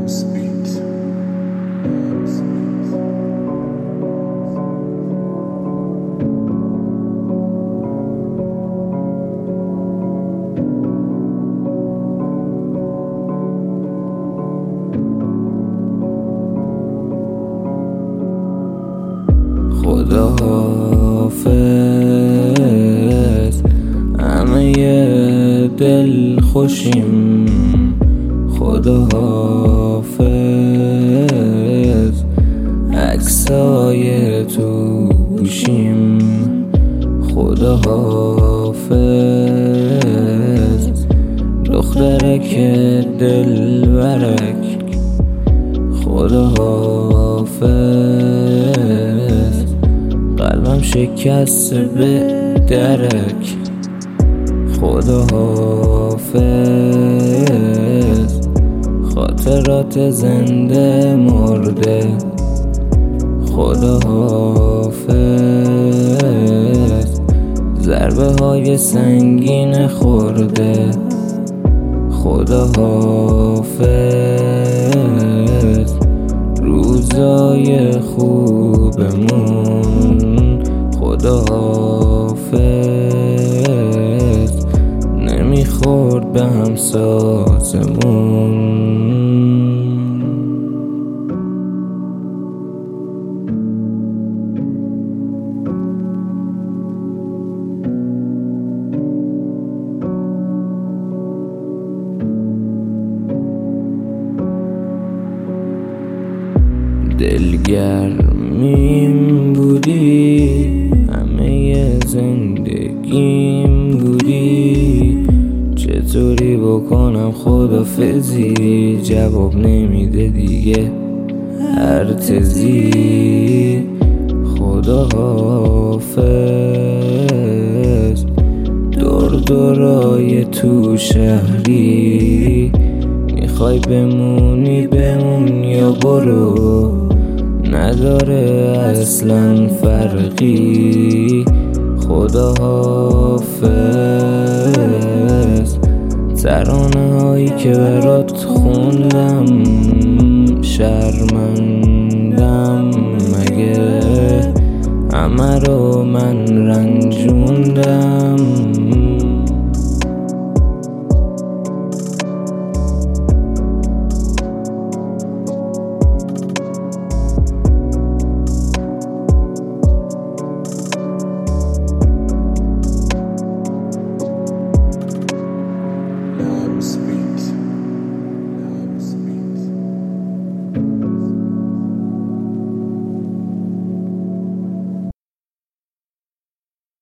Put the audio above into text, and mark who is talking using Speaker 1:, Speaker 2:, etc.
Speaker 1: خداحافظ همه دل خوشیم، خداحافظ عکسای تو گوشیم، خداحافظ دخترک دلبرک، خداحافظ قلبم شکست به درک، خداحافظ خاطرات زنده مرده، خداحافظ ضربه های سنگین خورده، خداحافظ روزای خوبمون، خداحافظ نمیخورد به همسازمون. دلگرمیم بودی، همه زندگیم بودی، چطوری بکنم خدافظی؟ جواب نمیده دیگه هر تزی، خداحافظ دورای تو شهری، میخوای بمونی بمون یا برو، نداره اصلا فرقی، خداحافظ ترانه هایی که برات خوندم شرمندم مگه همه رو من رنجوندم؟
Speaker 2: Speak.